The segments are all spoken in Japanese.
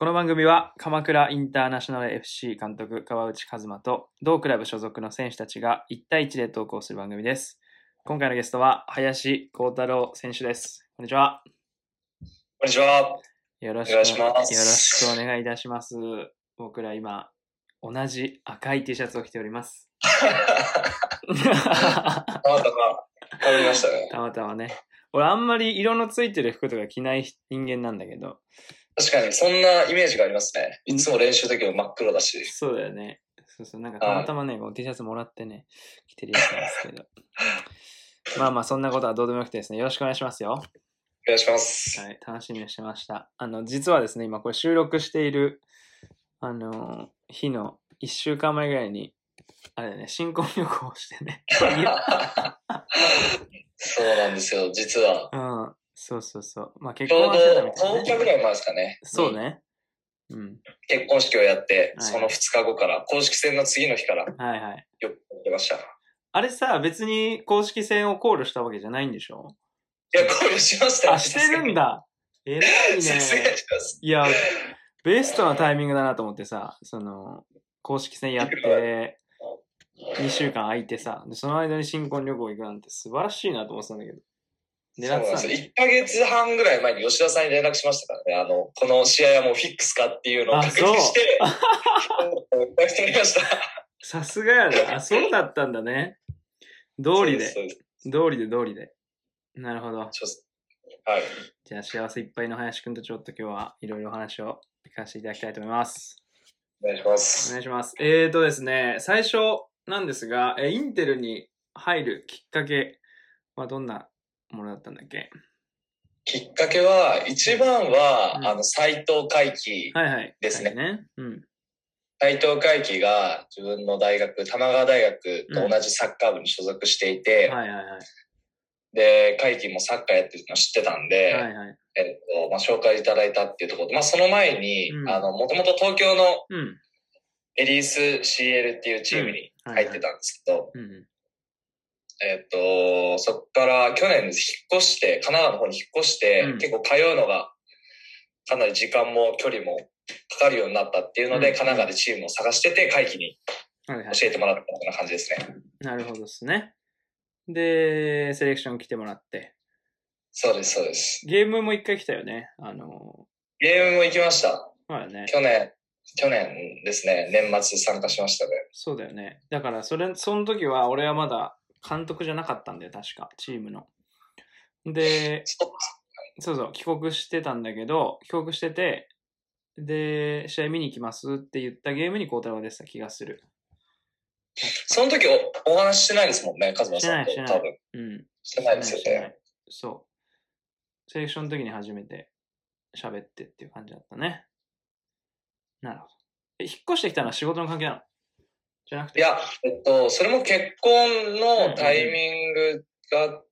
この番組は鎌倉インターナショナル FC 監督川内和馬と同クラブ所属の選手たちが1対1で投稿する番組です。今回のゲストは林幸太郎選手です。こんにちは。 こんにちは。 よろしくお願いします。 よろしくお願いいたします。僕ら今同じ赤い T シャツを着ております。 たまたま被りましたね。 たまたまね。俺あんまり色のついてる服とか着ない人間なんだけど。 確かにそんなイメージがありますね。いつも練習の時も真っ黒だし。 そうだよね。そうなんかたまたまね、この T シャツもらってね、着てるやつなんですけど。まあそんなことはどうでもよくてですね、よろしくお願いしますよ。 お願いします。 はい、楽しみにしてました。実はですね、今これ収録している、日の1週間前ぐらいに、あれね、新婚旅行をしてね。 そうなんですよ、実は。 うん、そう。まあ結ちょう婚はしてたみたいどな、ね。 10日ぐらい前ですかね。 そうね。うん。 結婚式をやって、 はい、 その2日後から、公式戦の次の日から、 はいはい。 よくやってました。 あれさ、別に公式戦を考慮したわけじゃないんでしょ？ いや、考慮しましたね。 あ、してるんだ。偉いね。 さすがにします。 いや、ベストなタイミングだなと思ってさ、公式戦やって、2週間空いてさ、でその間に新婚旅行行くなんて素晴らしいなと思ってたんだけど。 そうなんですよ。1ヶ月半ぐらい前に吉田さんに連絡しましたからね。この試合はもうフィックスかっていうのを確認して、出してみました。 さすがやな。あ、そうだったんだね。通りで。なるほど。はい。じゃあ幸せいっぱいの林くんとちょっと今日はいろいろお話を聞かせていただきたいと思います。 お願いします。 お願いします。ですね、最初なんですが、インテルに入るきっかけはどんなものだったんだっけ？ きっかけは、一番は、斉藤海輝ですね。斉藤海輝が自分の大学、玉川大学と同じサッカー部に所属していて、で、海輝もサッカーやってるの知ってたんで、紹介いただいたっていうところと、その前に、もともと東京のエリース CL っていうチームに入ってたんですけど、そっから去年引っ越して、神奈川の方に引っ越して、結構通うのがかなり時間も距離もかかるようになったっていうので、神奈川でチームを探してて、会期に教えてもらったような感じですね。 なるほどですね。で、セレクション来てもらって。 そうです。。 ゲームも一回来たよね。 ゲームも行きました。 そうだね。 去年ですね、年末参加しましたね。 そうだよね。だから、その時は俺はまだ監督じゃなかったんだよ、確か、チームの。で、そう帰国してたんだけど、帰国してて、で、試合見に行きますって言ったゲームに孝太郎でした気がする。 その時お話してないですもんね、カズマさんと。多分。してないですよね。 そう。セレクションの時に初めて喋ってっていう感じだったね。なるほど。引っ越してきたのは仕事の関係なの？じゃなくて。 いや、それも結婚のタイミングがあって、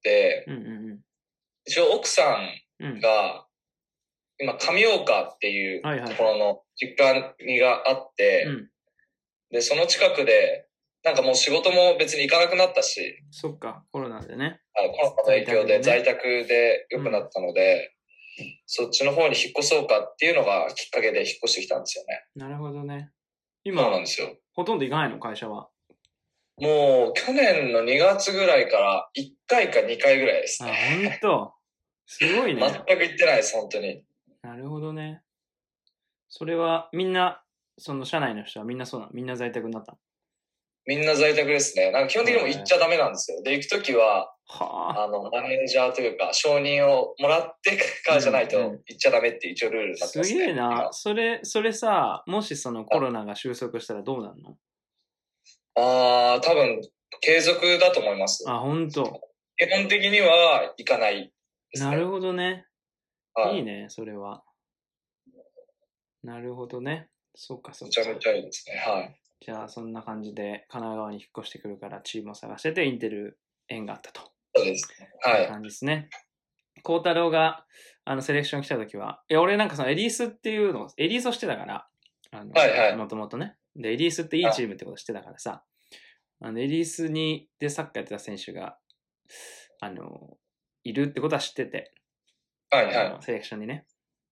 一応奥さんが、今、上岡っていうところの実家があって、で、その近くで、なんかもう仕事も別に行かなくなったし。 そっか、コロナでね。 コロナの影響で在宅で良くなったので、そっちの方に引っ越そうかっていうのがきっかけで引っ越してきたんですよね。 なるほどね。 今、そうなんですよ。 ほとんど行かないの、会社は。 もう、去年の2月ぐらいから1回か2回ぐらいですね。 あ、ほんと。すごいね。 全く行ってないです、本当に。 なるほどね。それは、みんな、その社内の人はみんなそうなの？みんな在宅になったの？ みんな在宅ですね。なんか基本的にも行っちゃダメなんですよ。で、行くときは、マネージャーというか、承認をもらってからじゃないと行っちゃダメって一応ルールになってますね。 すげえな。それさ、もしそのコロナが収束したらどうなるの？ 多分、継続だと思います。 あ、ほんと。 基本的には行かないですね。 なるほどね。いいね、それは。なるほどね。そうか。 めちゃめちゃいいですね。はい。 じゃあ、そんな感じで神奈川に引っ越してくるからチームを探してて、インテル縁があったと。 そうですね。はい。 感じですね。孝太郎がセレクション来た時は、俺なんかそのエリースっていうのを、エリースをしてたから、もともとね。で、エリースっていいチームってことしてたからさ、エリースでサッカーやってた選手が、いるってことは知ってて、セレクションにね。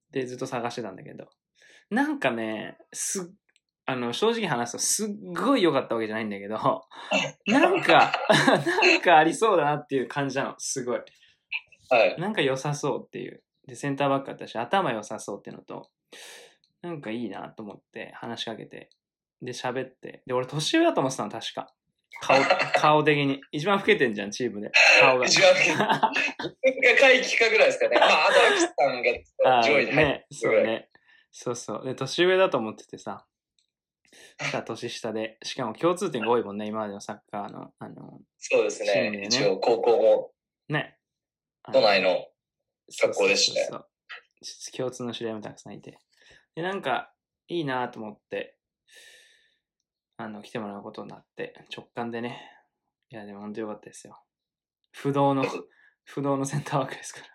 で、ずっと探してたんだけど。なんかね、正直話すとすっごい良かったわけじゃないんだけど、なんかありそうだなっていう感じなの、すごい。 はい。 なんか良さそうっていう。で、センターバックだったし、頭良さそうっていうのと、なんかいいなと思って話しかけて、で、喋って。で、俺年上だと思ってたの、確か。顔的に。一番老けてんじゃん、チームで。顔が。 一番老けてる。自分が回帰かぐらいですかね。まあ、あと、アキさんが上位に入ってね、そうね。そうそう。で、年上だと思っててさ。年下で。しかも共通点が多いもんね、今までのサッカーの、 そうですね。一応、高校も。 ね。 都内の学校でした。そう共通の知り合いもたくさんいて。で、なんか、いいなと思って、来てもらうことになって、直感でね。いや、でも本当よかったですよ。不動のセンターワークですから。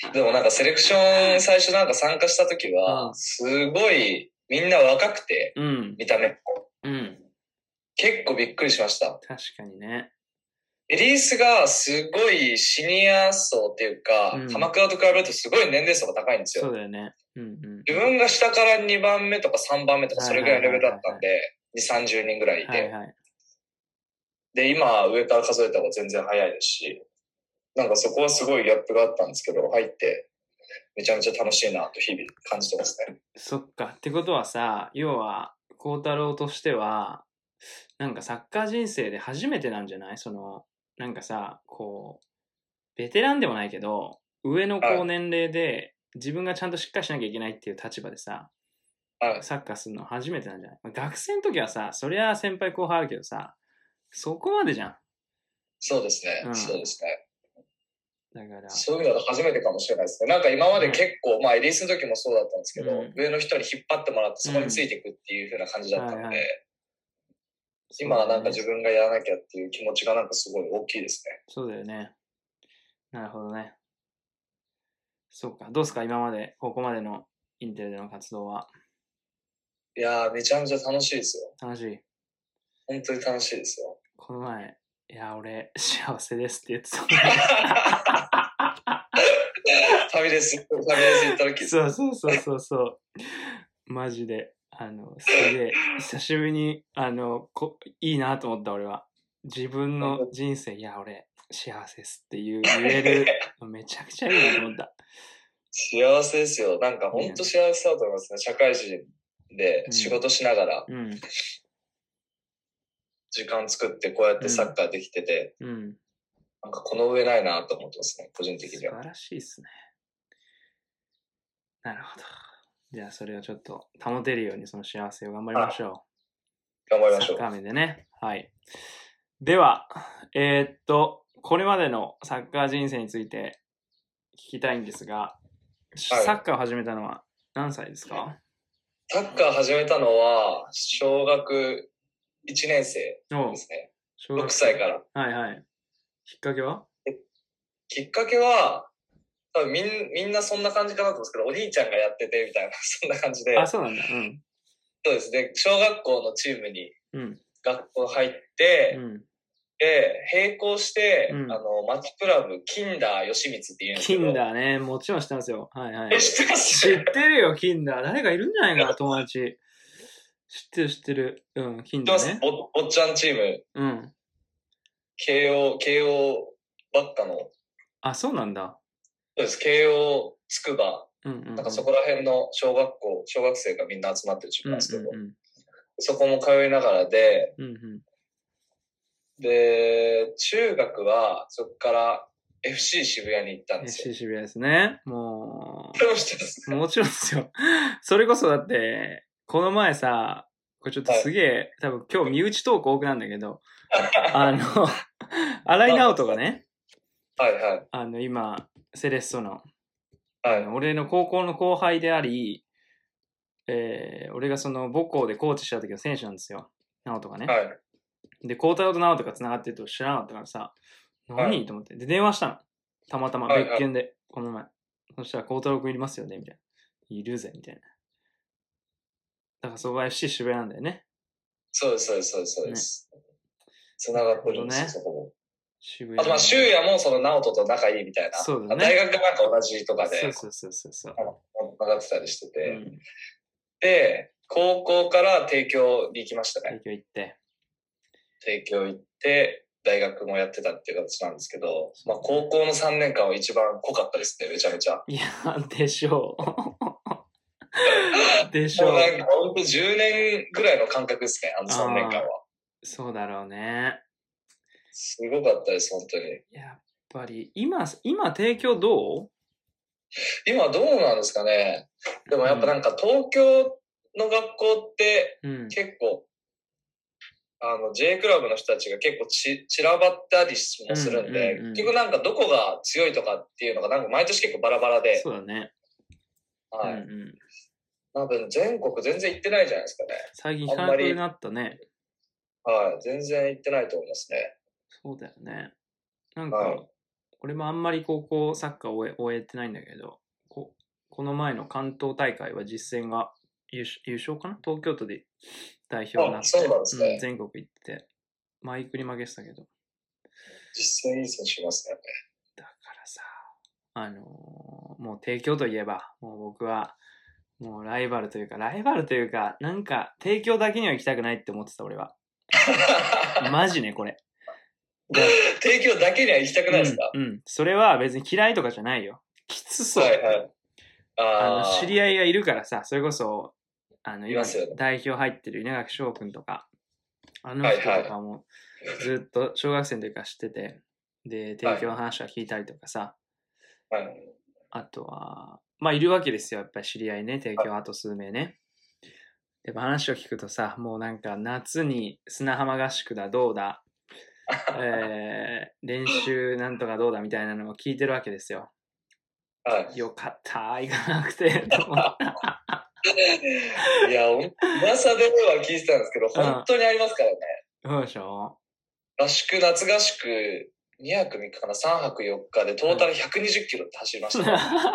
でもなんかセレクション最初なんか参加した時は、すごいみんな若くて、見た目も。結構びっくりしました。 確かにね。 エリースがすごいシニア層っていうか、鎌倉と比べるとすごい年齢層が高いんですよ。 そうだよね。 自分が下から2番目とか3番目とかそれぐらいのレベルだったんで、2、30人ぐらいいて。で、今上から数えた方が全然早いですし、なんかそこはすごいギャップがあったんですけど、入ってめちゃめちゃ楽しいなと日々感じてますね。 そっか。ってことはさ、要は、孝太郎としては、なんかサッカー人生で初めてなんじゃない？なんかさ、こう、ベテランでもないけど、上の年齢で自分がちゃんとしっかりしなきゃいけないっていう立場でさ、サッカーするの初めてなんじゃない？学生の時はさ、そりゃ先輩後輩あるけどさ、そこまでじゃん。 そうですね。そうですね。 だからそういうのは初めてかもしれないですね。なんか今まで結構、まあエリースの時もそうだったんですけど、上の人に引っ張ってもらってそこについていくっていう風な感じだったので、今はなんか自分がやらなきゃっていう気持ちがなんかすごい大きいですね。 そうだよね。なるほどね。そうか。どうですか今まで、ここまでのインテルでの活動は。 いやー、めちゃめちゃ楽しいですよ。 楽しい。 本当に楽しいですよ。 この前、いや、俺、幸せですって言ってた。ファミレス行った時そう。マジで。すげえ、久しぶりに、いいなと思った俺は。自分の人生、いや、俺、幸せですって言える、めちゃくちゃいいなと思った。 幸せですよ。なんか本当幸せだと思いますね。社会人で仕事しながら、時間作ってこうやってサッカーできてて、なんかこの上ないなと思ってますね、個人的には。 素晴らしいですね。なるほど。じゃあそれをちょっと保てるようにその幸せを頑張りましょう。頑張りましょう。 サッカー面でね。はい。では、これまでのサッカー人生について聞きたいんですが、サッカーを始めたのは何歳ですか？ サッカー始めたのは、小学1年生ですね。6歳から。 はいはい。きっかけは？ きっかけは、多分みんなそんな感じかなと思うんですけど、お兄ちゃんがやっててみたいな、そんな感じで。 あ、そうなんだ。 そうですね。小学校のチームに学校入って、で、並行して、町クラブ、キンダー吉光って言うんですけど。 キンダーね。もちろん知ってますよ。はいはい。 知ってます？ 知ってるよ、キンダー。誰かいるんじゃないかな、友達。知ってる。キンダーね。 坊ちゃんチーム。慶応ばっかの。 あ、そうなんだ。 そうです。慶応、筑波。なんかそこら辺の小学生がみんな集まってるチームなんですけど、そこも通いながらで、で、中学はそこから FC 渋谷に行ったんですよ。 FC 渋谷ですね。もう。 もちろんですよ。それこそだって、この前さ、これちょっとすげえ、多分今日身内トーク多くなんだけど、新井直人がね、今、セレッソの、俺の高校の後輩であり、俺がその母校でコーチした時の選手なんですよ。直人がね。で、孝太郎と直人が繋がってると知らなかったからさ、何と思って。で、電話したの。たまたま、別件で、この前。そしたら、孝太郎くんいりますよねみたいな。いるぜ、みたいな。だから、そこが FC 渋谷なんだよね。 そうです。繋がってるんですよ、そこも。 渋谷。 あと修也もその直人と仲いいみたいな。 そうだね。 大学がなんか同じとかで。 そう。 上がってたりしてて。で、高校から帝京に行きましたね。帝京行って、大学もやってたっていう形なんですけど、まあ高校の3年間は一番濃かったですね、めちゃめちゃ。 いや、でしょう。でしょう。 もうなんかほんと10年ぐらいの感覚ですね、あの3年間は。 そうだろうね。 すごかったです、本当に。 やっぱり、今、帝京どう？ 今どうなんですかね。でもやっぱなんか東京の学校って結構、J クラブの人たちが結構散らばったりもするんで、結局なんかどこが強いとかっていうのがなんか毎年結構バラバラで。 そうだね。 はい。多分全国全然行ってないじゃないですかね。 最近早くなったね。 はい。全然行ってないと思いますね。 そうだよね。なんか、俺もあんまり高校サッカーを終えてないんだけど、この前の関東大会は実践が優勝かな？東京都で代表になって、 そうなんですね。 全国行って、マイクに負けてたけど。 実践いい選手いますね。 だからさ、もう帝京といえば、もう僕は、もうライバルというか、なんか、帝京だけには行きたくないって思ってた、俺は。マジね、これ。 帝京だけには行きたくないですか？ それは別に嫌いとかじゃないよ。きつそう。知り合いがいるからさ、それこそ、今、代表入ってる稲垣翔くんとか、あの人とかもずっと小学生の時から知ってて、で、帝京の話は聞いたりとかさ、あとは、まあいるわけですよ、やっぱり知り合いね、帝京あと数名ね。でも話を聞くとさ、もうなんか夏に砂浜合宿だ、どうだ、練習なんとかどうだみたいなのを聞いてるわけですよ。よかった、行かなくて。いや、噂では聞いてたんですけど、本当にありますからね。 そうでしょ？ 夏合宿、2泊3日かな、3泊4日でトータル120キロって走りました。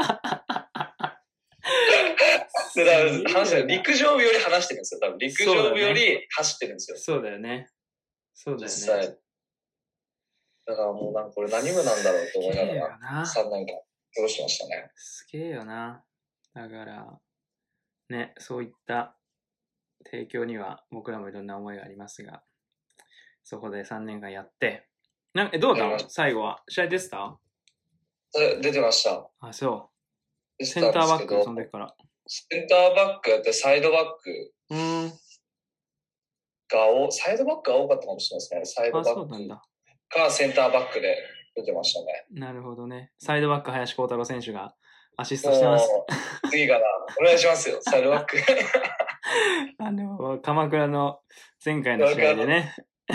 陸上部より話してるんですよ。多分陸上部より走ってるんですよ。 そうだよね。実際。だからもうなんかこれ何部なんだろうと思いながら3年間過ごしてましたね。 すげえよな。だからね、そういった提供には僕らもいろんな思いがありますが、そこで3年間やって、どうだったの？最後は試合出てた？ 出てました。 あ、そう。センターバック、その時から。 センターバックやってサイドバックがサイドバックが多かったかもしれないですね。サイドバックかセンターバックで出てましたね。 なるほどね。サイドバック林光太郎選手がアシストしてます。 次からお願いしますよ、サイドバック。 鎌倉の前回の試合でね。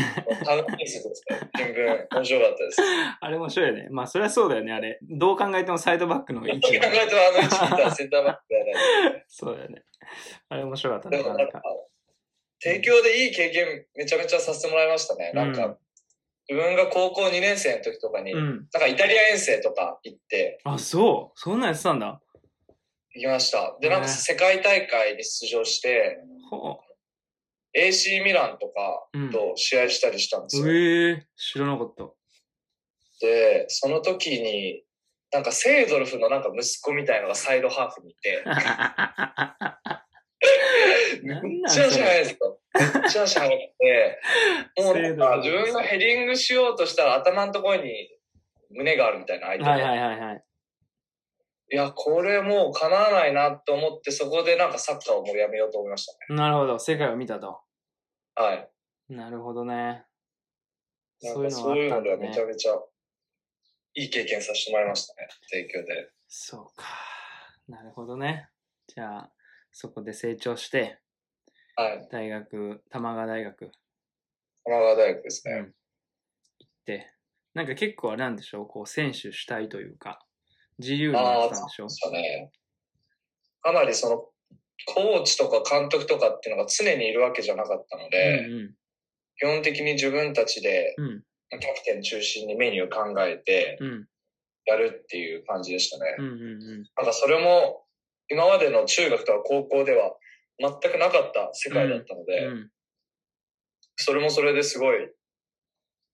新聞面白かったです。 あれ面白いよね。まあそれはそうだよね、あれ。どう考えてもサイドバックの位置。 どう考えてもあの位置にいたらセンターバックじゃない。 そうだよね。あれ面白かったね。 帝京でいい経験めちゃめちゃさせてもらいましたね。なんか、自分が高校2年生の時とかに、なんかイタリア遠征とか行って。 あ、そう。そんなんやってたんだ。 行きました。で、なんか世界大会に出場して、AC ミランとかと試合したりしたんですよ。 知らなかった。 で、その時に、なんかセードルフのなんか息子みたいのがサイドハーフにいて、めっちゃ足速いですよ。めっちゃ足速くて、もうなんか自分がヘディングしようとしたら頭のところに胸があるみたいな相手で。いや、これもう叶わないなと思って、そこでなんかサッカーをもうやめようと思いましたね。 なるほど。世界を見たと。 はい。 なるほどね。 そういうのではめちゃめちゃいい経験させてもらいましたね。帝京で。 そうか。なるほどね。じゃあ、そこで成長して、 はい。 大学、玉川大学。 玉川大学ですね。 行って、なんか結構あれなんでしょう、こう選手主体というか、自由にやってたんでしょ？ そうですね。かなりその、コーチとか監督とかっていうのが常にいるわけじゃなかったので、基本的に自分たちで、キャプテン中心にメニュー考えて、やるっていう感じでしたね。なんかそれも、今までの中学とか高校では全くなかった世界だったので、それもそれですごい、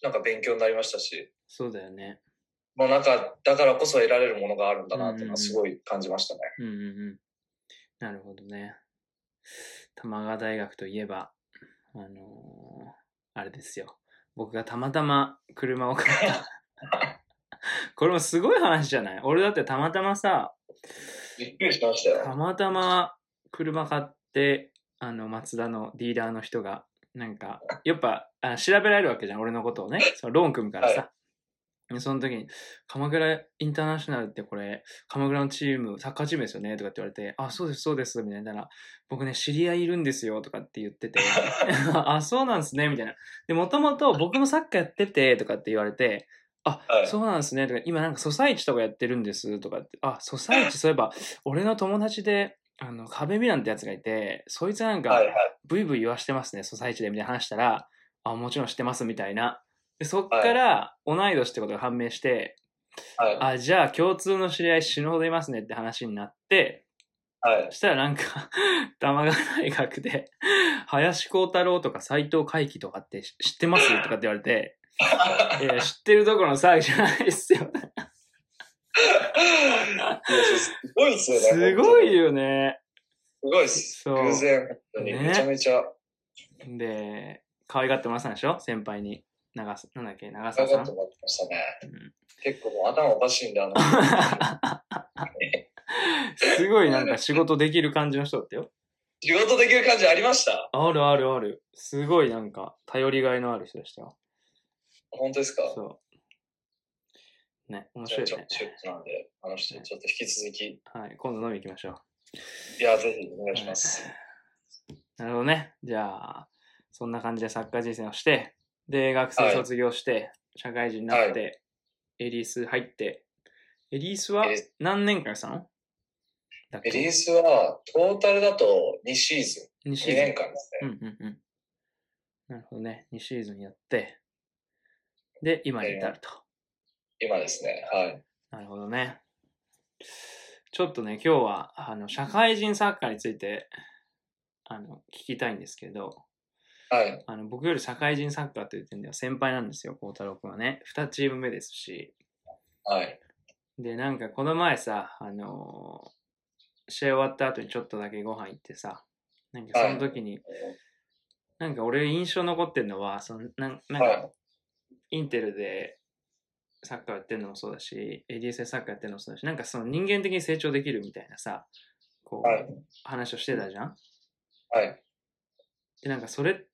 なんか勉強になりましたし。 そうだよね。 もうなんか、だからこそ得られるものがあるんだなっていうのはすごい感じましたね。 なるほどね。玉川大学といえば、あれですよ。僕がたまたま車を買った。これもすごい話じゃない？俺だってたまたまさ、 びっくりしましたよ。 たまたま車買って、マツダのディーラーの人が、なんか、やっぱ、調べられるわけじゃん、俺のことをね。そのローン組むからさ。その時に、鎌倉インターナショナルってこれ、鎌倉のチーム、サッカーチームですよねとかって言われて、あ、そうです、そうです、みたいな。僕ね、知り合いいるんですよとかって言ってて、あ、そうなんですね、みたいな。で、もともと僕もサッカーやってて、とかって言われて、あ、そうなんですね、とか、今なんかソサイチとかやってるんです、とかって、あ、ソサイチ、そういえば、俺の友達で、壁ミランってやつがいて、そいつなんか、ブイブイ言わしてますね、ソサイチで、みたいな話したら、あ、もちろん知ってます、みたいな。でそっから同い年ってことが判明して、あ、じゃあ共通の知り合い死ぬほどいますねって話になって、そしたらなんか玉川大学で林光太郎とか斉藤海輝とかって知ってますとかって言われて、知ってるどころの騒ぎじゃないですよ。 すごいっすよね。 すごいよね。 すごいっす。偶然、本当に、めちゃめちゃ。 で、可愛がってもらったんでしょ？先輩に。なんだっけ、長澤さん。ましたね。結構もう頭おかしいんで、 すごいなんか仕事できる感じの人だったよ。 仕事できる感じありました？ あるあるある。すごいなんか頼りがいのある人でしたよ。 本当ですか？ そう。ね、面白いね。 ちょっとなんで、ちょっと引き続き。 はい、今度飲み行きましょう。 いや、ぜひお願いします。 なるほどね。じゃあ、そんな感じでサッカー人生をして、で、学生卒業して、社会人になって、エリース入って、エリースは何年間したの？ エリースは、トータルだと2シーズン。2年間ですね。なるほどね。2シーズンやって、で、今に至ると。 今ですね。はい。 なるほどね。ちょっとね、今日は、社会人サッカーについて、聞きたいんですけど、 はい。 僕より社会人サッカーという点では先輩なんですよ、孝太郎くんはね。2チーム目ですし。 はい。 で、なんかこの前さ、試合終わった後にちょっとだけご飯行ってさ、なんかその時に、なんか俺印象残ってるのは、なんか、インテルでサッカーやってるのもそうだし、ADS でサッカーやってるのもそうだし、なんかその人間的に成長できるみたいなさ、こう、話をしてたじゃん？ はい。 で、なんかそれって、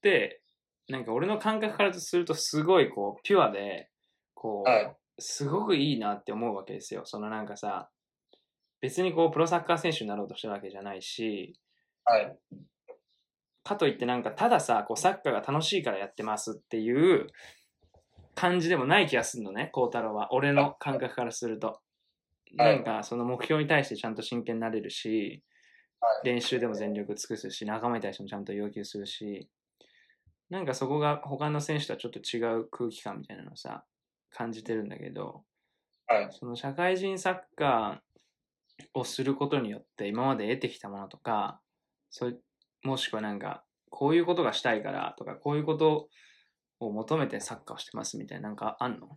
なんか俺の感覚からするとすごいこう、ピュアで、こう、すごくいいなって思うわけですよ。そのなんかさ、別にこう、プロサッカー選手になろうとしてるわけじゃないし、 はい。 かといってなんか、たださ、こう、サッカーが楽しいからやってますっていう感じでもない気がするのね、孝太郎は。俺の感覚からすると。なんか、その目標に対してちゃんと真剣になれるし、練習でも全力尽くすし、仲間に対してもちゃんと要求するし、なんかそこが他の選手とはちょっと違う空気感みたいなのをさ、感じてるんだけど、その社会人サッカーをすることによって今まで得てきたものとか、もしくはなんか、こういうことがしたいからとか、こういうことを求めてサッカーをしてますみたいな、なんかあんの？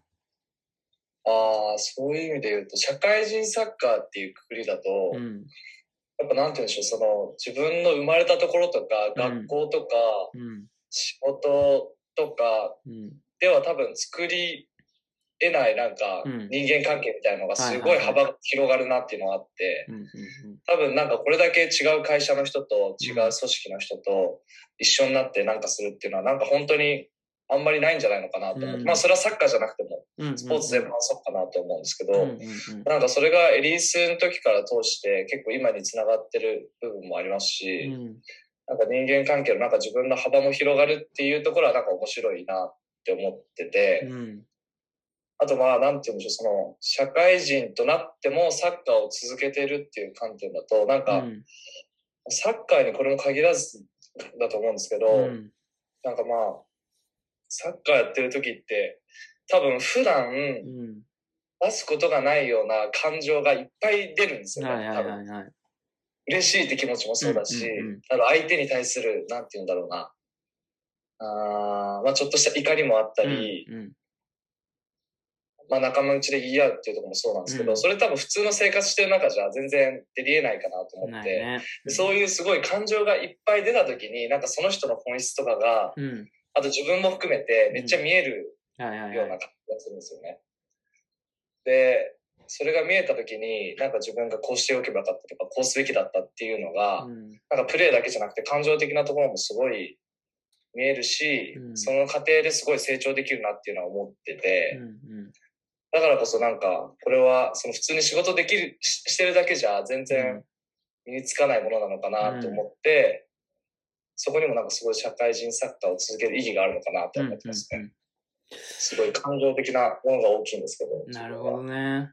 そういう意味で言うと、社会人サッカーっていうくくりだと、やっぱなんて言うんでしょう、その自分の生まれたところとか、学校とか、仕事とかでは多分作り得ないなんか人間関係みたいなのがすごい幅が広がるなっていうのがあって、多分なんかこれだけ違う会社の人と違う組織の人と一緒になってなんかするっていうのはなんか本当にあんまりないんじゃないのかなと思って、まあそれはサッカーじゃなくてもスポーツ全般そうかなと思うんですけど、なんかそれがエリースの時から通して結構今につながってる部分もありますし、なんか人間関係のなんか自分の幅も広がるっていうところはなんか面白いなって思ってて、あとまあなんて言うんでしょう、その社会人となってもサッカーを続けてるっていう観点だと、なんかサッカーにこれも限らずだと思うんですけど、なんかまあサッカーやってる時って多分普段出すことがないような感情がいっぱい出るんですよね。多分嬉しいって気持ちもそうだし、相手に対するなんて言うんだろうな、まあちょっとした怒りもあったり、 まあ仲間内で言い合うっていうところもそうなんですけど、それ多分普通の生活してる中じゃ全然出り得ないかなと思って、ね、そういうすごい感情がいっぱい出た時に、なんかその人の本質とかが、あと自分も含めてめっちゃ見えるような感じがするんですよね。で、それが見えた時に、なんか自分がこうしておけばよかったとか、こうすべきだったっていうのが、なんかプレーだけじゃなくて感情的なところもすごい見えるし、その過程ですごい成長できるなっていうのは思ってて、だからこそなんか、これはその普通に仕事できる、してるだけじゃ全然身につかないものなのかなと思って、そこにもなんかすごい社会人サッカーを続ける意義があるのかなと思ってますね。すごい感情的なものが大きいんですけど。 なるほどね。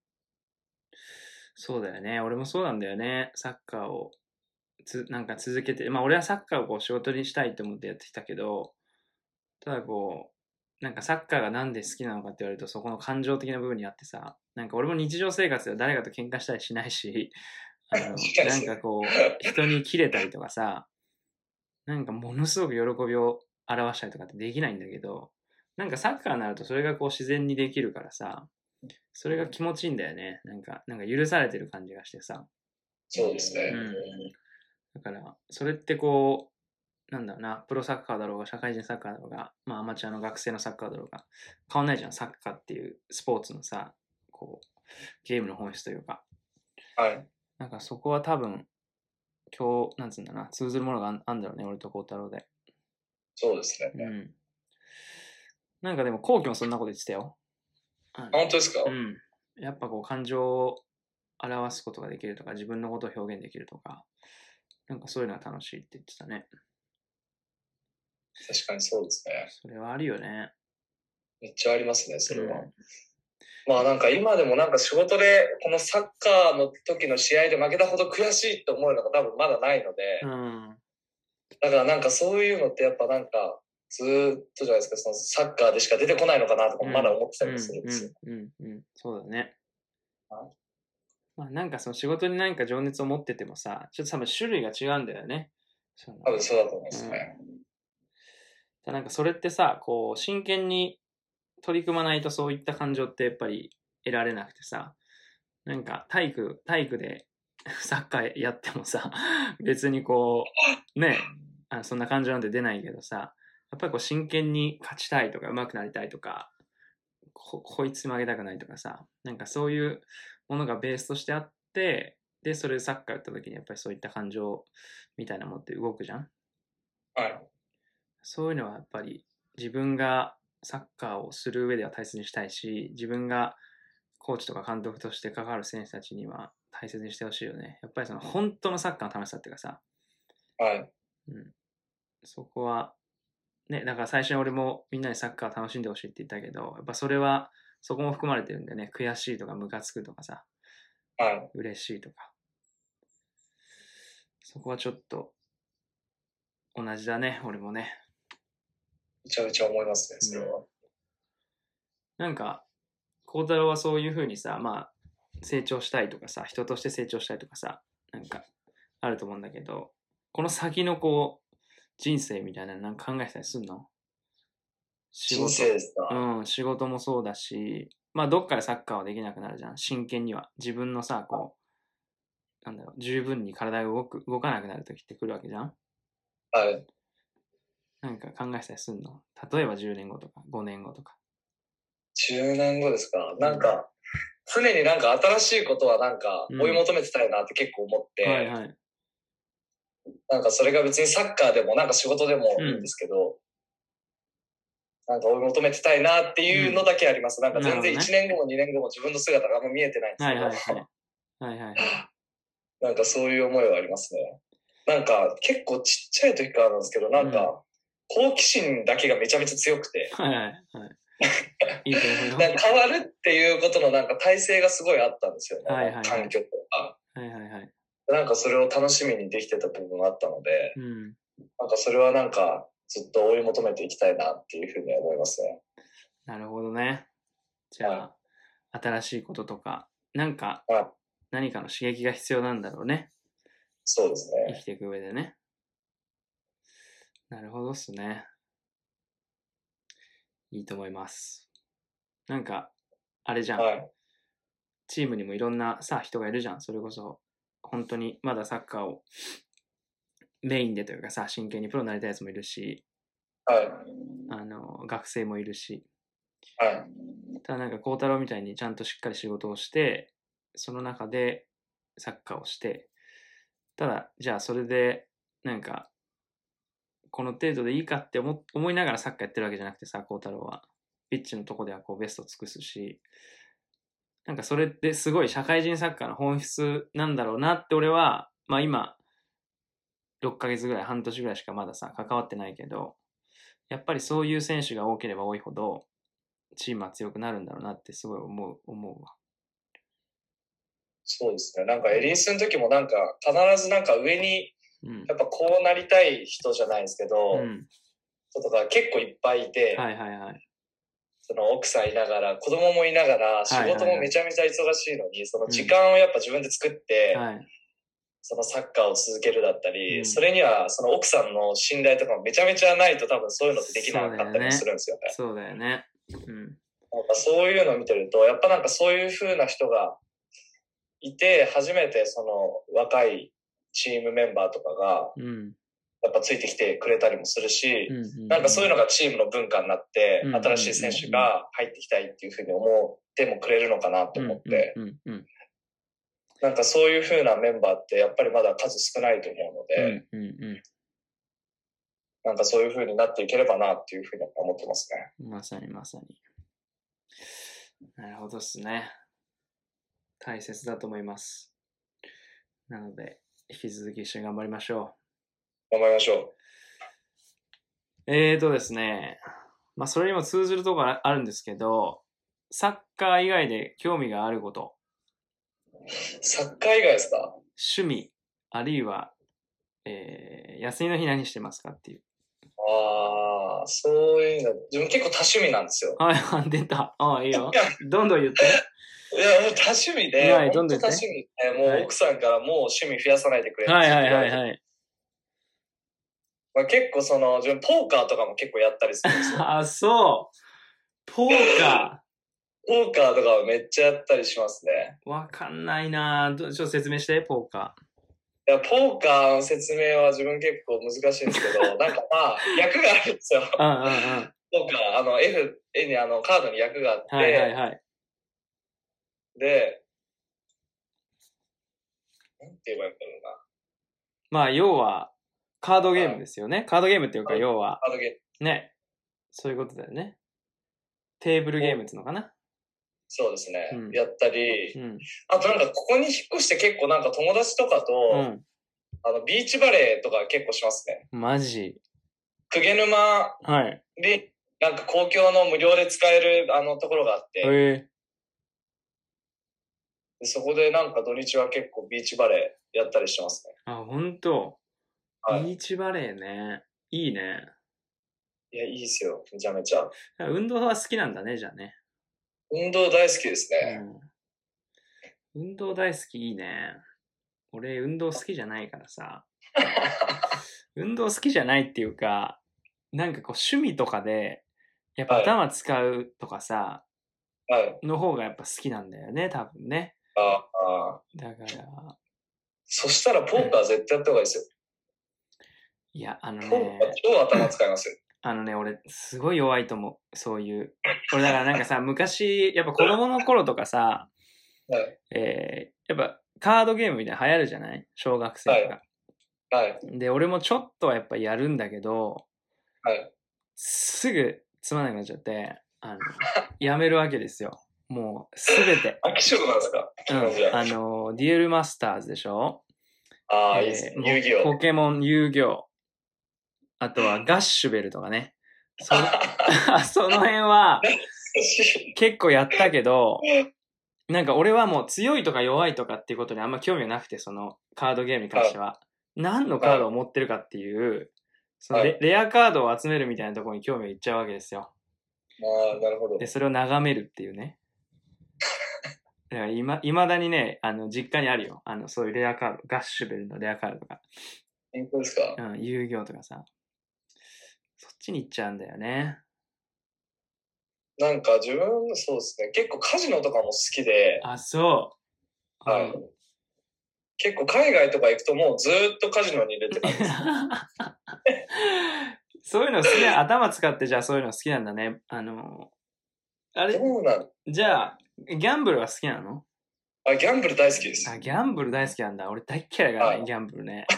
そうだよね。俺もそうなんだよね。サッカーをなんか続けて、まあ俺はサッカーをこう仕事にしたいと思ってやってきたけど、ただこう、なんかサッカーがなんで好きなのかって言われるとそこの感情的な部分にあってさ、なんか俺も日常生活では誰かと喧嘩したりしないし、なんかこう、人にキレたりとかさ、なんかものすごく喜びを表したりとかってできないんだけど、なんかサッカーになるとそれがこう自然にできるからさ、それが気持ちいいんだよね。なんか許されてる感じがしてさ。 そうですね。 だから、それってこう、なんだろうな、プロサッカーだろうが、社会人サッカーだろうが、まあアマチュアの学生のサッカーだろうが、変わんないじゃん、サッカーっていうスポーツのさ、こう、ゲームの本質というか。 はい。 なんかそこは多分、今日、なんつうんだな、通ずるものがあんだろうね、俺と孝太郎で。 そうですね。 なんかでも、後期もそんなこと言ってたよ。 本当ですか？ やっぱこう、感情を表すことができるとか、自分のことを表現できるとか、なんかそういうのは楽しいって言ってたね。 確かにそうですね。 それはあるよね。 めっちゃありますね、それは。まあなんか今でもなんか仕事でこのサッカーの時の試合で負けたほど悔しいって思うのが多分まだないので、だからなんかそういうのってやっぱなんかずーっとじゃないですか、そのサッカーでしか出てこないのかなとかまだ思ってたりするんですよ。 そうだね。まあなんかその仕事に何か情熱を持っててもさ、ちょっと多分種類が違うんだよね。 多分そうだと思いますね。 なんかそれってさ、こう真剣に取り組まないとそういった感情ってやっぱり得られなくてさ、なんか体育でサッカーやってもさ、別にこう、ね、そんな感情なんて出ないけどさ、やっぱりこう真剣に勝ちたいとか上手くなりたいとか、こいつ負けたくないとかさ、なんかそういうものがベースとしてあって、で、それでサッカーやった時にやっぱりそういった感情みたいなものって動くじゃん。 はい。 そういうのはやっぱり自分がサッカーをする上では大切にしたいし、自分がコーチとか監督として関わる選手たちには大切にしてほしいよね。やっぱりその本当のサッカーの楽しさっていうかさ、 はい。 そこは、ね、だから最初に俺もみんなにサッカーを楽しんでほしいって言ったけど、やっぱそれはそこも含まれてるんでね、悔しいとかムカつくとかさ、 はい。 嬉しいとか。そこはちょっと同じだね、俺もね。 めちゃめちゃ思いますね、それは。 なんか、孝太郎はそういうふうにさ、まあ、成長したいとかさ、人として成長したいとかさ、なんか、あると思うんだけど、この先のこう、人生みたいなのなんか考えてたりすんの？ 人生ですか？ 仕事もそうだし、まあどっかでサッカーはできなくなるじゃん。真剣には。自分のさ、こう、なんだろう、十分に体が動かなくなる時って来るわけじゃん。 はい。 なんか考えてたりすんの？例えば10年後とか5年後とか。 10年後ですか？なんか、常になんか新しいことはなんか追い求めてたいなって結構思って、なんかそれが別にサッカーでもなんか仕事でもいいんですけど、なんか追い求めてたいなっていうのだけあります。なんか全然1年後も2年後も自分の姿があんま見えてないんですけど、なんかそういう思いはありますね。なんか結構ちっちゃい時からなんですけど、なんか好奇心だけがめちゃめちゃ強くて、なんか変わるっていうことのなんか体制がすごいあったんですよね。環境とか。なんかそれを楽しみにできてた部分があったので、なんかそれはなんかずっと追い求めていきたいなっていうふうに思いますね。 なるほどね。じゃあ、新しいこととか、なんか、何かの刺激が必要なんだろうね。 そうですね。 生きていく上でね。なるほどっすね。いいと思います。なんか、 あれじゃん。チームにもいろんなさ、人がいるじゃん。それこそ、本当にまだサッカーをメインでというかさ、真剣にプロになりたいやつもいるし、学生もいるし。ただなんか、孝太郎みたいにちゃんとしっかり仕事をして、その中でサッカーをして、ただ、じゃあそれで、なんか、この程度でいいかって思いながらサッカーやってるわけじゃなくてさ、孝太郎は。ピッチのとこではこうベストを尽くすし、なんかそれってすごい社会人サッカーの本質なんだろうなって俺は、まあ今、6ヶ月ぐらい、半年ぐらいしかまださ、関わってないけど、やっぱりそういう選手が多ければ多いほど、チームは強くなるんだろうなってすごい思うわ。 そうですね。なんかエリンスの時もなんか必ずなんか上に、やっぱこうなりたい人じゃないですけど、人とか結構いっぱいいて、その奥さんいながら、子供もいながら、仕事もめちゃめちゃ忙しいのに、その時間をやっぱ自分で作って、そのサッカーを続けるだったり、それにはその奥さんの信頼とかもめちゃめちゃないと多分そういうのってできなかったりもするんですよね。 そうだよね。 なんかそういうのを見てると、やっぱなんかそういう風な人がいて、初めてその若いチームメンバーとかが、やっぱついてきてくれたりもするし、なんかそういうのがチームの文化になって、新しい選手が入ってきたいっていう風に思ってもくれるのかなと思って、なんかそういう風なメンバーってやっぱりまだ数少ないと思うので、なんかそういう風になっていければなっていう風に思ってますね。 まさにまさに。なるほどっすね。大切だと思います。なので、引き続き一緒に頑張りましょう。頑張りましょう。ですね。まあ、それにも通ずるところあるんですけど、サッカー以外で興味があること。 サッカー以外ですか？ 趣味、あるいは、休みの日何してますかっていう。 ああ、そういうの、自分結構多趣味なんですよ。 はい、出た。ああ、いいよ。どんどん言って。 いや、もう多趣味で、本当多趣味で、もう奥さんからもう趣味増やさないでくれって言ってまあ、結構その、自分ポーカーとかも結構やったりするんですよ。 あ、そう。ポーカー。 ポーカーとかはめっちゃやったりしますね。 わかんないなちょっと説明して、ポーカー。 いや、ポーカーの説明は自分結構難しいんですけど、なんかまあ、役があるんですよ。ポーカー、F にカードに役があって、で、なんて言えばいいんだろうな。 まあ、要は、カードゲームですよね。カードゲームっていうか、要は、 カードゲーム。ね。そういうことだよね。テーブルゲームっていうのかな。 そうですね。やったり、あとなんかここに引っ越して結構なんか友達とかと、ビーチバレーとか結構しますね。 マジ？ 鵠沼で、なんか公共の無料で使えるところがあって、でそこでなんか土日は結構ビーチバレーやったりしてますね。 あ、ほんと？ビーチバレーね。いいね。 いや、いいっすよ。めちゃめちゃ。 運動は好きなんだね、じゃあね。 運動大好きですね。 運動大好きいいね。俺、運動好きじゃないからさ。運動好きじゃないっていうか、なんかこう趣味とかで、やっぱ頭使うとかさ、の方がやっぱ好きなんだよね、多分ね。だから。 そしたらポーカー絶対やった方がいいですよ。 いや、 ポーカー超頭使いますよ。 俺、すごい弱いと思う。そういう。俺、だからなんかさ、昔、やっぱ子供の頃とかさ、やっぱカードゲームみたいな流行るじゃない？小学生とか。で、俺もちょっとはやっぱやるんだけど、すぐつまんなくなっちゃって、やめるわけですよ。もう、すべて。 飽き性なんですか？ デュエルマスターズでしょ？ いいですね。遊戯王。 ポケモン遊戯王。あとはガッシュベルとかね。その辺は、結構やったけど、なんか俺はもう強いとか弱いとかっていうことにあんま興味がなくて、そのカードゲームに関しては。何のカードを持ってるかっていう、そのレアカードを集めるみたいなところに興味がいっちゃうわけですよ。 なるほど。 で、それを眺めるっていうね。だから未だにね、実家にあるよ。そういうレアカード、ガッシュベルのレアカードとか。 本当ですか？ 遊戯王とかさ。そっちに行っちゃうんだよね。 なんか自分、そうですね。結構カジノとかも好きで。 あ、そう。 はい。結構海外とか行くともうずーっとカジノにいるって感じです。 そういうの好きな、頭使ってじゃあそういうの好きなんだね。あれそうなんじゃあ、ギャンブルは好きなの？ あ、ギャンブル大好きです。 あ、ギャンブル大好きなんだ。俺大っ嫌いだからね、ギャンブルね。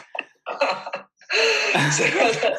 それはなんか、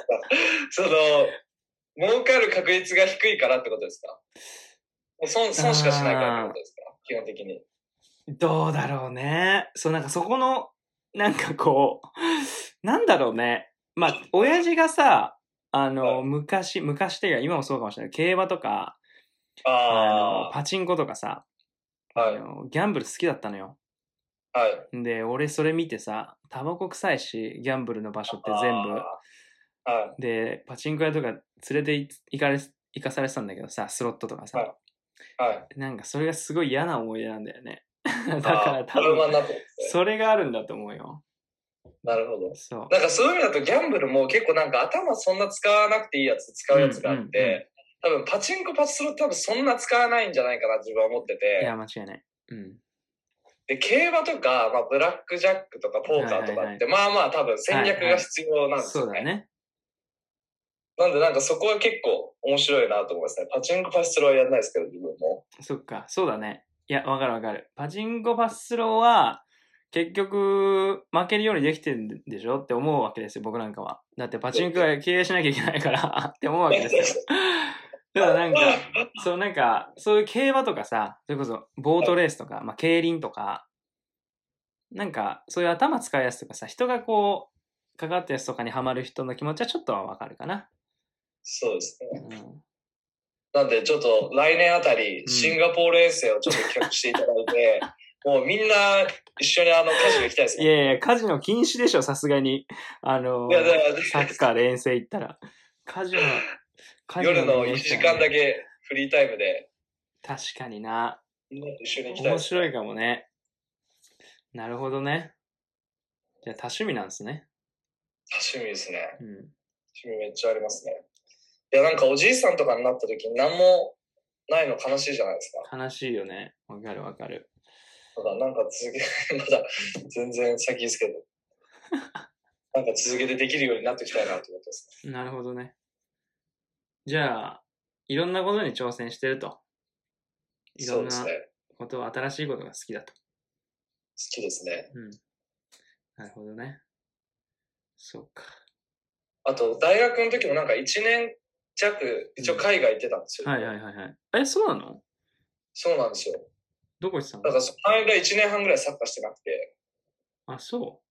儲かる確率が低いからってことですか？もう損しかしないからってことですか？基本的に。 どうだろうね。そう、なんかそこの、なんかこう、なんだろうね。まあ、親父がさ、昔っていうか今もそうかもしれない。競馬とか、パチンコとかさ、ギャンブル好きだったのよ。 はい。 で、俺それ見てさ、タバコ臭いし、ギャンブルの場所って全部。 はい。 で、パチンコ屋とか連れて行かされてたんだけどさ、スロットとかさ。 はい。 なんかそれがすごい嫌な思い出なんだよね。だから多分、それがあるんだと思うよ。 なるほど。そう。なんかそういう意味だとギャンブルも結構なんか頭そんな使わなくていいやつ使うやつがあって、多分パチンコパチスロ多分そんな使わないんじゃないかな自分は思ってて。 いや、間違いない。うん。 で、競馬とか、まあ、ブラックジャックとかポーカーとかって、まあまあ多分戦略が必要なんですよね。そうだね。なんでなんかそこは結構面白いなと思いますね。パチンコパチスロはやんないですけど、自分も。 そっか、そうだね。いや、わかるわかる。パチンコパチスロは、結局、負けるようにできてるんでしょって思うわけですよ、僕なんかは。だってパチンコは経営しなきゃいけないからって思うわけですよ。だからなんか、そういう競馬とかさ、それこそボートレースとか、まあ、競輪とか、なんか、そういう頭使うやつとかさ、人がこう、かかったやつとかにハマる人の気持ちはちょっとはわかるかな。 そうですね。なんでちょっと来年あたり、シンガポール遠征をちょっと企画していただいて、もうみんな一緒にカジノ行きたいですね。 いやいや、カジノ禁止でしょ、さすがに。サッカーで遠征行ったら。カジノ夜の1時間だけフリータイムで。 確かにな。 みんなと一緒に行きたい面白いかもね。なるほどね。じゃあ多趣味なんですね。 多趣味ですね。趣味めっちゃありますね。いや、なんかおじいさんとかになった時に何もないの悲しいじゃないですか。 悲しいよね。わかるわかる。 ただなんかまだ全然先ですけど。なんか続けてできるようになっていきたいなと思ってます、 ね。なるほどね。じゃあ、いろんなことに挑戦してると。いろんなこと、新しいことが好きだと。好きですね。 なるほどね。そうか。 あと、大学の時もなんか1年弱、一応海外行ってたんですよ。 はいはいはいはい。そうなの？ そうなんですよ。 どこ行ってたの？ だからその間1年半ぐらいサッカーしてなくて。 あ、そう。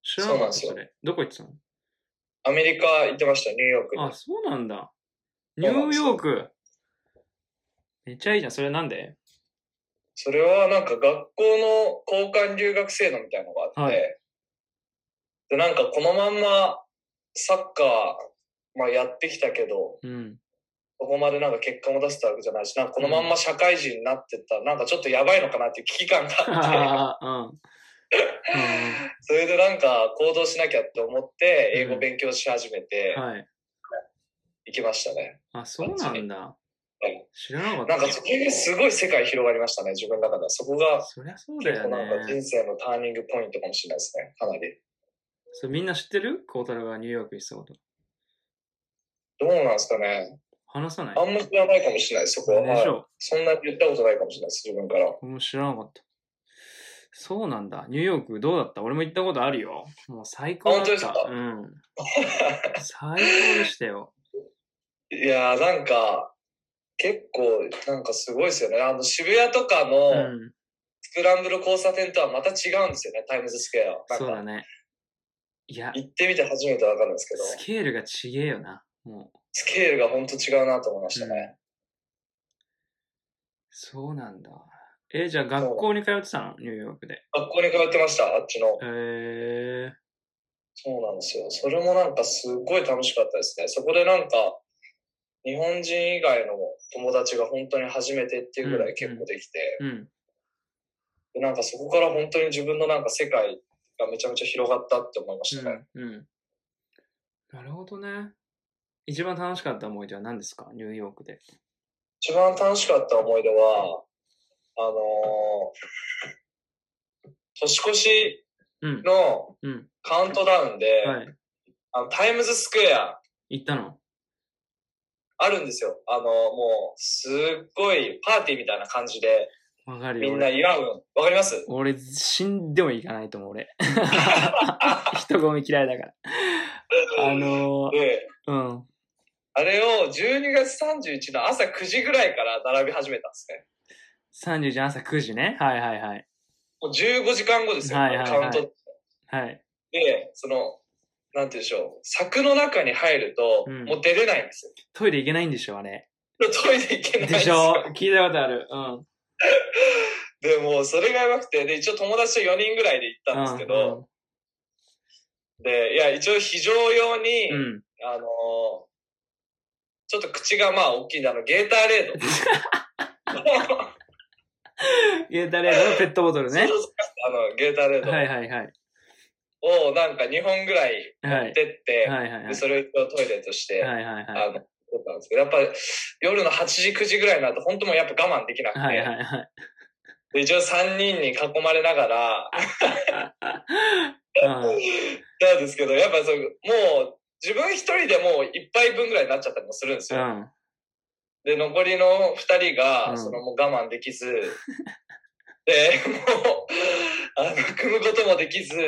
知らなかった、それ。どこ行ってたの？ アメリカ行ってました、ニューヨークに。 あ、そうなんだ。ニューヨーク。めっちゃいいじゃん。それなんで？ それはなんか学校の交換留学制度みたいなのがあって、はい、で、なんかこのまんまサッカー、まあ、やってきたけど、ここまでなんか結果も出せたわけじゃないし、なんかこのまんま社会人になってったら、なんかちょっとやばいのかなっていう危機感があって、それでなんか行動しなきゃって思って、英語勉強し始めて、行きましたね。 あ、そうなんだ。知らなかった。 なんかそれですごい世界広がりましたね、自分の中では。そこが、 そりゃそうだよね。 結構なんか人生のターニングポイントかもしれないですね、かなり。 それみんな知ってる？孝太郎がニューヨーク行ったこと。 どうなんですかね。 話さない？ あんま知らないかもしれない、そこは。でしょ。そんなに言ったことないかもしれないです、自分から。 俺も知らなかった。そうなんだ。ニューヨークどうだった？俺も行ったことあるよ。もう最高だった。本当ですか？最高でしたよ。 いやーなんか、結構、なんかすごいですよね。渋谷とかのスクランブル交差点とはまた違うんですよね、タイムズスクエア。 そうだね。いや。 行ってみて初めてわかるんですけど。 スケールが違えよな。もう。 スケールがほんと違うなと思いましたね。 そうなんだ。じゃあ学校に通ってたの？ニューヨークで。 学校に通ってました、あっちの。 へそうなんですよ。それもなんかすごい楽しかったですね。そこでなんか、日本人以外の友達が本当に初めてっていうぐらい結構できて、でなんかそこから本当に自分のなんか世界がめちゃめちゃ広がったって思いましたね。 なるほどね。一番楽しかった思い出は何ですか？ニューヨークで。 一番楽しかった思い出は、年越しのカウントダウンで、はい、タイムズスクエア。 行ったの？ あるんですよ。もう、すっごいパーティーみたいな感じで、 わかるよ。みんな祝うの。わかります？ 俺、死んでも行かないと思う、俺。人混み嫌いだから。 で、うん。あれを12月31日の朝9時ぐらいから並び始めたんですね。 31日朝9時ね。はいはいはい。 もう15時間後ですよ、はいはいはい、カウント。はい。で、なんて言うんでしょう。柵の中に入ると、もう出れないんですよ。 トイレ行けないんでしょ、あれ。 トイレ行けないんでしょ？聞いたことある。うん。 で、もうそれがやばくて、で、一応友達と4人ぐらいで行ったんですけど、で、いや、一応非常用に、ちょっと口がまあ大きいゲーターレード。 ゲーターレードのペットボトルね。 ゲーターレード。 はいはいはい。 をなんか2本ぐらい持ってって、はいはいはいはい、でそれをトイレとして、はいはいはい、取ったんですけど、やっぱり夜の8時、9時ぐらいになると本当もうやっぱ我慢できなくて、はいはいはい、で一応3人に囲まれながら、なんですけど、やっぱもう自分一人でもう一杯分ぐらいになっちゃったりもするんですよ。で、残りの2人が、もう我慢できず、で、もう、組むこともできず、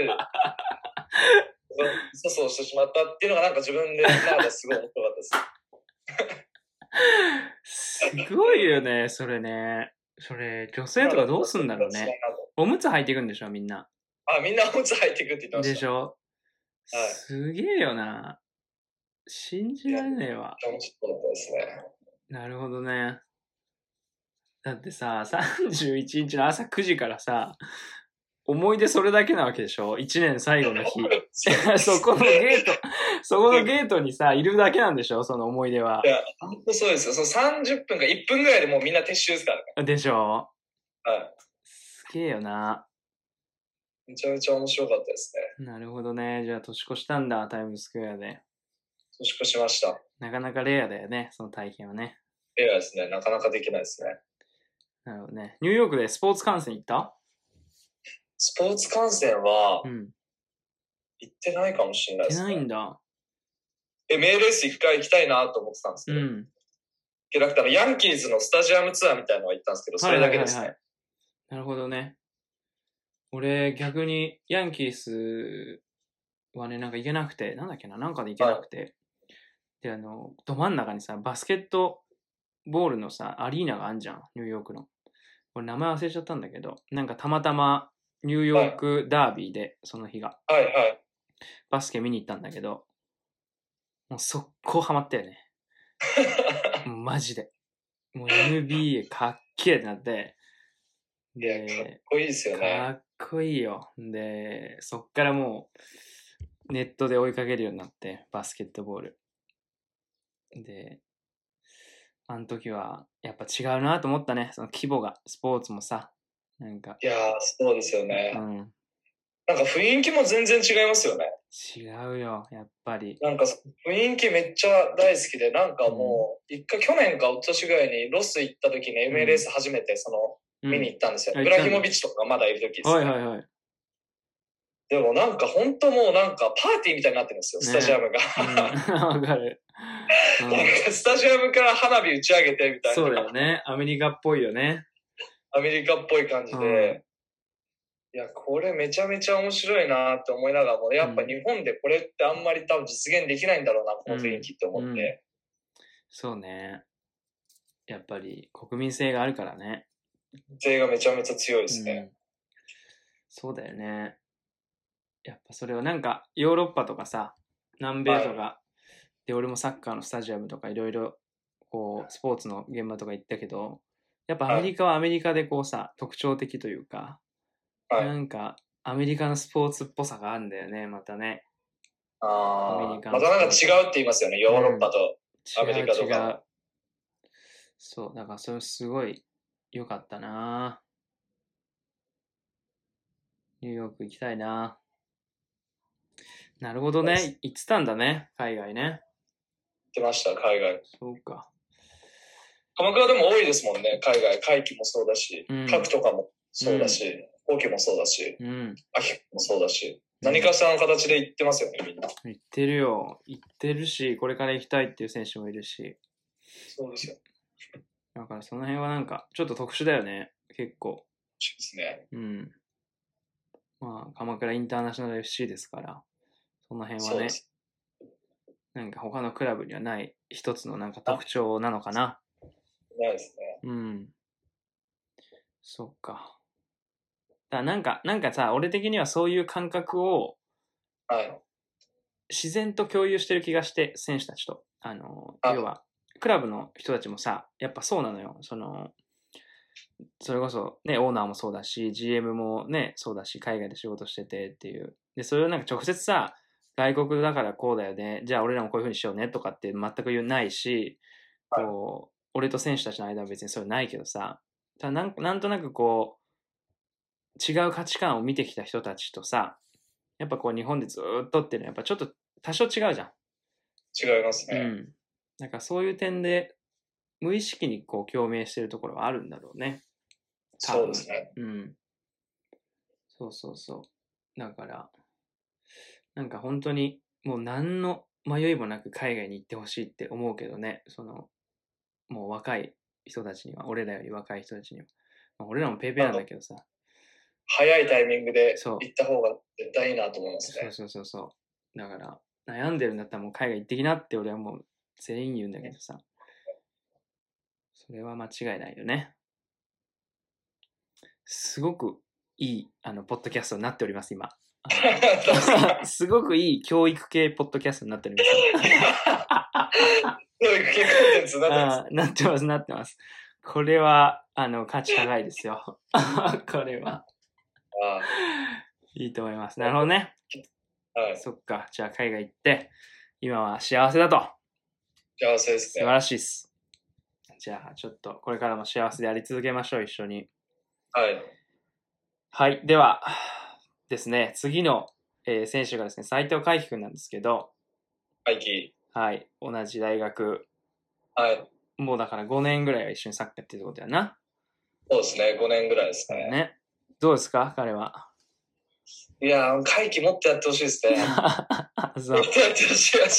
粗相してしまったっていうのがなんか自分で、なんかすごい面白かったです。すごいよね、それね。それ、女性とかどうすんだろうね。おむつ履いていくんでしょ、みんな。 みんなおむつ履いていくって言ってました。 でしょ？はい。すげえよな。信じられねえわ。 楽しかったですね。 なるほどね。だってさ、31日の朝9時からさ、思い出それだけなわけでしょ？ 1 年最後の日。そこのゲートにさ、いるだけなんでしょ？その思い出は。 いや、本当そうですよ。30分か1分ぐらいでもうみんな撤収ですからね。でしょ？ はい。 すげえよな。 めちゃめちゃ面白かったですね。なるほどね。じゃあ年越したんだ、タイムズスクエアで。 年越しました。 なかなかレアだよね、その体験はね。 レアですね。なかなかできないですね。 なるほどね。ニューヨークでスポーツ観戦行った？ スポーツ観戦は、行ってないかもしれないですね。 行ってないんだ。 MLS 一回行きたいなと思ってたんですけど。行けなくて、ヤンキーズのスタジアムツアーみたいなのは行ったんですけど、それだけですね。はいはいはいはい、なるほどね。俺、逆に、ヤンキースはね、なんか行けなくて、なんだっけな、なんかで行けなくて。はい、で、ど真ん中にさ、バスケットボールのさ、アリーナがあんじゃん、ニューヨークの。これ名前忘れちゃったんだけど、なんかたまたまニューヨークダービーで、その日が。 はいはい。 バスケ見に行ったんだけど、もう速攻ハマったよね。もうマジで。もう NBA かっけえってなって。 で、かっこいいですよね。 かっこいいよ。で、そっからもう、ネットで追いかけるようになって、バスケットボール。で、あの時は、やっぱ違うなと思ったね。その規模が、スポーツもさ。なんか。 いやー、そうですよね。なんか雰囲気も全然違いますよね。 違うよ、やっぱり。 なんか雰囲気めっちゃ大好きで、なんかもう、去年か一昨年ぐらいにロス行った時に MLS 初めて見に行ったんですよ。ブラヒモビッチとかがまだいる時ですね。はいはいはい。でもなんか本当もうなんかパーティーみたいになってるんですよ、スタジアムが。 わかる。 なんかスタジアムから花火打ち上げてみたいな。 そうだよね。アメリカっぽいよね。 アメリカっぽい感じで。いや、これめちゃめちゃ面白いなって思いながらも、やっぱ日本でこれってあんまり多分実現できないんだろうな、この雰囲気って思って。 そうね。やっぱり国民性があるからね。 性がめちゃめちゃ強いですね。 そうだよね。やっぱそれはなんかヨーロッパとかさ、南米とか、で俺もサッカーのスタジアムとかいろいろこうスポーツの現場とか行ったけど、やっぱアメリカはアメリカでこうさ、特徴的というか、なんかアメリカのスポーツっぽさがあるんだよね、またね。 またなんか違うって言いますよね、ヨーロッパとアメリカとか。 そう、だからそれすごい良かったな。ニューヨーク行きたいな。なるほどね。行ってたんだね。海外ね。 行ってました、海外。 そうか。 鎌倉でも多いですもんね、海外。会期もそうだし、核とかもそうだし、後期もそうだし、秋もそうだし、何かしらの形で行ってますよね、みんな。 行ってるよ。行ってるし、これから行きたいっていう選手もいるし。 そうですよ。 だからその辺はなんか、ちょっと特殊だよね、結構。 そうですね。 まあ、鎌倉インターナショナル FC ですから、その辺はね、なんか他のクラブにはない一つのなんか特徴なのかな。 ないですね。 そっか。なんかさ、俺的にはそういう感覚を、自然と共有してる気がして、選手たちと。要は、クラブの人たちもさ、やっぱそうなのよ。それこそね、オーナーもそうだし、GM もね、そうだし、海外で仕事しててっていう。で、それをなんか直接さ、外国だからこうだよね、じゃあ俺らもこういう風にしようねとかって全く言うないし、こう、俺と選手たちの間は別にそれないけどさ、なんとなくこう、違う価値観を見てきた人たちとさ、やっぱこう日本でずっとっていうのはやっぱちょっと多少違うじゃん。 違いますね。 なんかそういう点で、無意識にこう共鳴してるところはあるんだろうね。 そうですね。 そう。だから、なんか本当にもう何の迷いもなく海外に行ってほしいって思うけどね、もう若い人たちには、俺らより若い人たちには。俺らもペーペーなんだけどさ。 早いタイミングで行った方が絶対いいなと思いますね。 そう。だから、悩んでるんだったらもう海外行ってきなって俺はもう全員言うんだけどさ。それは間違いないよね。すごくいい、ポッドキャストになっております、今。すごくいい教育系ポッドキャストになっております。 教育系コンテンツになってます。これは、価値高いですよ。これは。いいと思います。なるほどね。そっか。じゃあ海外行って、今は幸せだと。 幸せですね。 素晴らしいです。じゃあ、ちょっと、これからも幸せでやり続けましょう、一緒に。はい。では、ですね、次の、選手がですね、斉藤海輝くんなんですけど、はい。同じ大学。もうだから5年ぐらいは一緒にサッカーやってるってことやな。 そうですね、5年ぐらいですね。どうですか、彼は。 いやー、会期もっとやってほしいですね。もっとやってほしいです。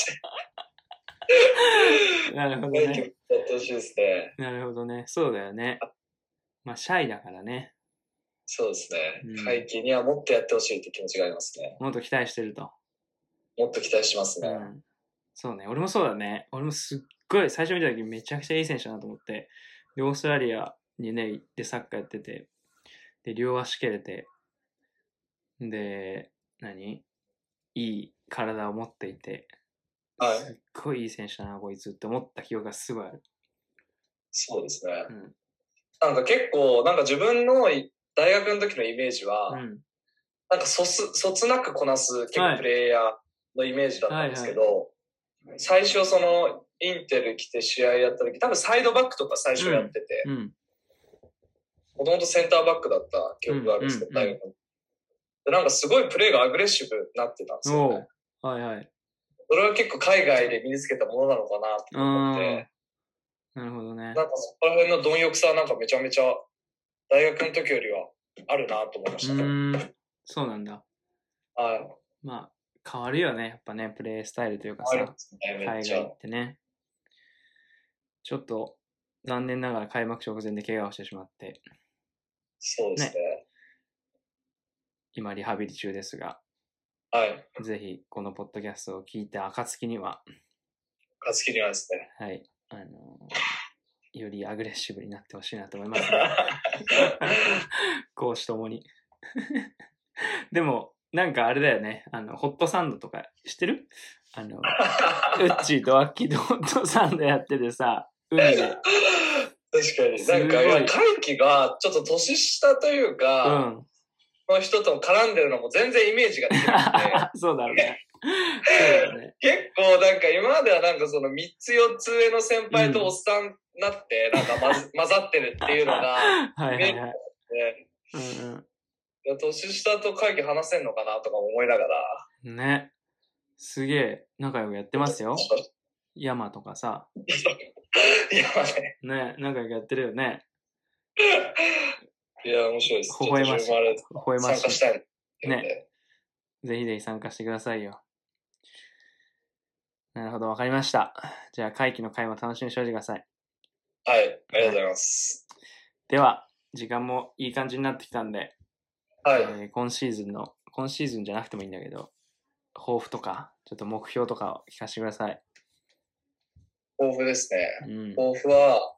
なるほどね。 やってほしいですね。 なるほどね。そうだよね。まあ、シャイだからね。 そうですね。会期にはもっとやってほしいって気持ちがありますね。 もっと期待してると。 もっと期待しますね。 そうね。俺もそうだね。俺もすっごい、最初見た時めちゃくちゃいい選手だなと思って、オーストラリアにね、行ってサッカーやってて、で、両足蹴れて、で、いい体を持っていて、すっごいいい選手だな、こいつって思った記憶がすごいある。 そうですね。なんか結構、なんか自分の大学の時のイメージは、なんかそつなくこなす結構プレイヤーのイメージだったんですけど、最初そのインテル来て試合やった時、多分サイドバックとか最初やってて、もともとセンターバックだった記憶があるんですけど、大学の。で、なんかすごいプレーがアグレッシブになってたんですよね。それは結構海外で身につけたものなのかなと思って、 なるほどね。 なんかそこら辺の貪欲さはなんかめちゃめちゃ大学の時よりはあるなと思いましたね。 そうなんだ。まあ、変わるよね。やっぱね、プレースタイルというかさ、海外行ってね。ちょっと残念ながら開幕直前で怪我をしてしまって。 そうですね。 今リハビリ中ですが、ぜひこのポッドキャストを聞いた暁にはですね。 はい。よりアグレッシブになってほしいなと思いますね。講師ともに。でも、なんかあれだよね。ホットサンドとか知ってる？ウッチーとアッキーとホットサンドやっててさ、海で。 確かに。なんか、海輝がちょっと年下というか、の人と絡んでるのも全然イメージができなくて。 そうだろうね。 結構なんか今まではなんかその3つ4つ上の先輩とおっさんになって、なんか混ざってるっていうのが、年下と会議話せんのかなとか思いながら。 ね。すげえ仲良くやってますよ。山とかさ。 いや、ね。 ね、仲良くやってるよね。 いや、面白いです。 微笑ましい。微笑ましい。 参加したい。 ね。ぜひぜひ参加してくださいよ。なるほど、わかりました。じゃあ、会期の会も楽しみにしておいてください。 はい、ありがとうございます。 では、時間もいい感じになってきたんで、 はい。 今シーズンじゃなくてもいいんだけど、抱負とか、ちょっと目標とかを聞かせてください。 抱負ですね。抱負は、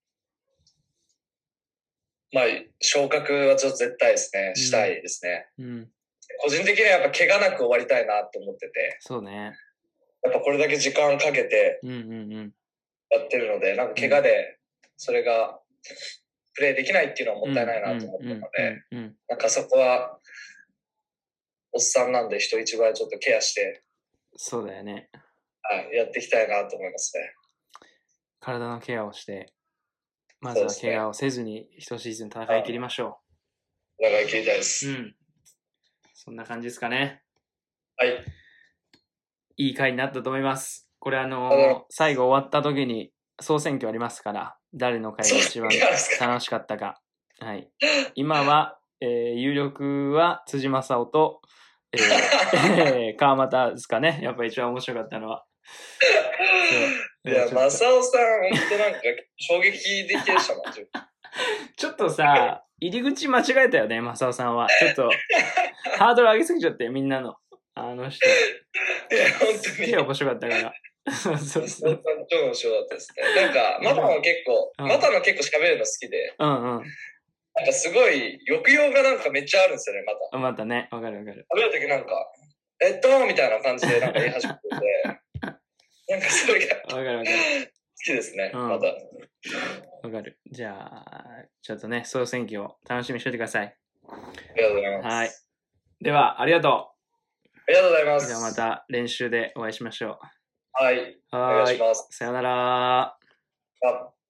まあ、昇格はちょっと絶対ですね、したいですね。個人的にはやっぱ怪我なく終わりたいなと思ってて。 そうね。 やっぱこれだけ時間かけてやってるので、なんか怪我でそれがプレイできないっていうのはもったいないなと思ったので、なんかそこはおっさんなんで人一倍ちょっとケアして、 そうだよね。 はい、やっていきたいなと思いますね。 体のケアをして、まずは怪我をせずに一シーズン戦い切りましょう。戦い切りたいです。 そんな感じですかね。 はい。 いい回になったと思います。これ最後終わった時に総選挙ありますから、誰の回が一番楽しかったか。はい。今は、有力は辻正夫と、川又ですかね。やっぱ一番面白かったのは。 いや、正夫さん、ほんとなんか衝撃的でしたもん。 ちょっとさ、入り口間違えたよね、正夫さんは。ちょっと、ハードル上げすぎちゃってみんなの。あの人。 いや、本当に。 面白かったから。 そうそうそう。超面白かったですね。なんか、マタの結構喋るの好きで。なんかすごい、抑揚がなんかめっちゃあるんですよね、また。 またね、わかるわかる。 喋るときなんか、みたいな感じでなんか言い始めてて、なんかそれがわかる好きですね、また。 わかる。じゃあ、ちょっとね、総選挙を楽しみにしておいてください。 ありがとうございます。 はい。では、ありがとう。 ありがとうございます。 じゃあまた練習でお会いしましょう。 はい。お願いします。 さよなら。